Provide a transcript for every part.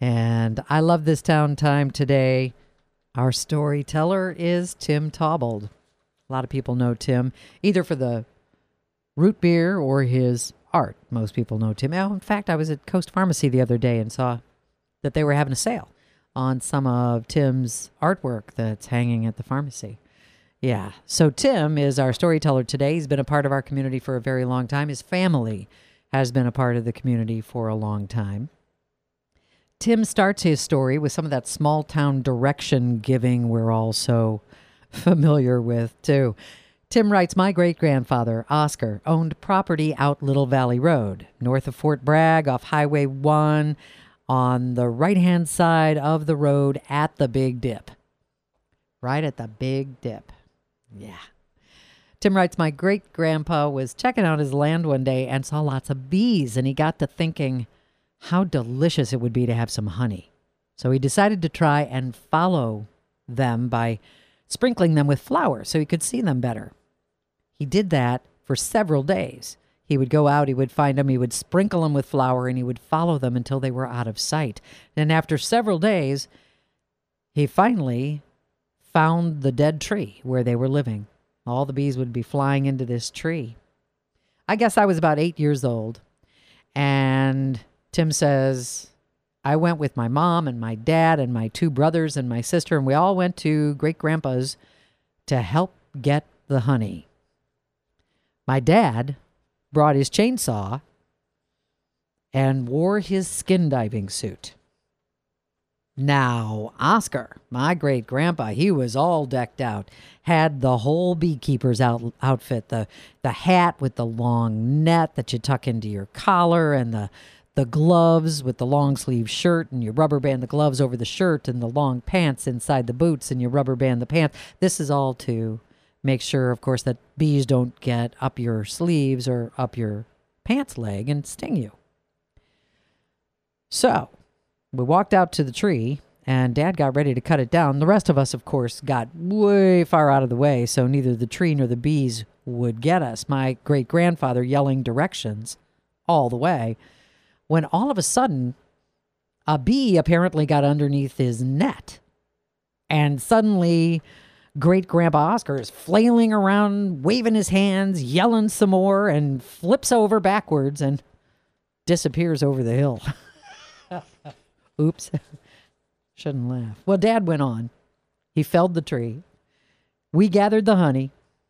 And I love this town time today. Our storyteller is Tim Taubold. A lot of people know Tim either for the root beer or his art. Most people know Tim. Oh, in fact, I was at Coast Pharmacy the other day and saw that they were having a sale on some of Tim's artwork that's hanging at the pharmacy. Yeah. So Tim is our storyteller today. He's been a part of our community for a very long time. His family has been a part of the community for a long time. Tim starts his story with some of that small town direction giving we're all so familiar with, too. Tim writes, my great-grandfather, Oscar, owned property out Little Valley Road, north of Fort Bragg, off Highway 1, on the right-hand side of the road at the Big Dip. Right at the Big Dip. Yeah. Tim writes, my great-grandpa was checking out his land one day and saw lots of bees, and he got to thinking how delicious it would be to have some honey. So he decided to try and follow them by sprinkling them with flour so he could see them better. He did that for several days. He would go out, he would find them, he would sprinkle them with flour, and he would follow them until they were out of sight. And after several days, he finally found the dead tree where they were living. All the bees would be flying into this tree. I guess I was about 8 years old, and Tim says, I went with my mom and my dad and my two brothers and my sister, and we all went to great-grandpa's to help get the honey. My dad brought his chainsaw and wore his skin diving suit. Now, Oscar, my great-grandpa, he was all decked out, had the whole beekeeper's outfit, the hat with the long net that you tuck into your collar, and the gloves with the long sleeve shirt, and you rubber band the gloves over the shirt, and the long pants inside the boots, and you rubber band the pants. This is all to make sure, of course, that bees don't get up your sleeves or up your pants leg and sting you. So we walked out to the tree, and Dad got ready to cut it down. The rest of us, of course, got way far out of the way, so neither the tree nor the bees would get us. My great-grandfather yelling directions all the way, when all of a sudden, a bee apparently got underneath his net. And suddenly, great-grandpa Oscar is flailing around, waving his hands, yelling some more, and flips over backwards and disappears over the hill. Oops. Shouldn't laugh. Well, Dad went on. He felled the tree. We gathered the honey.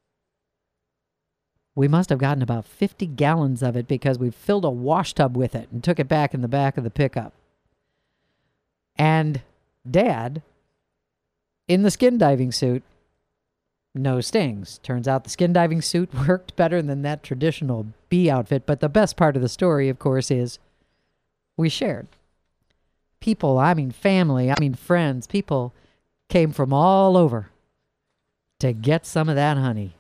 We must have gotten about 50 gallons of it because we filled a wash tub with it and took it back in the back of the pickup. And Dad, in the skin diving suit, no stings. Turns out the skin diving suit worked better than that traditional bee outfit. But the best part of the story, of course, is we shared. People, I mean family, I mean friends, people came from all over to get some of that honey.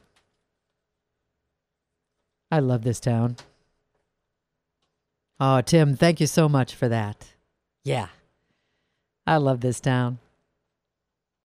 I love this town. Oh, Tim, thank you so much for that. Yeah, I love this town.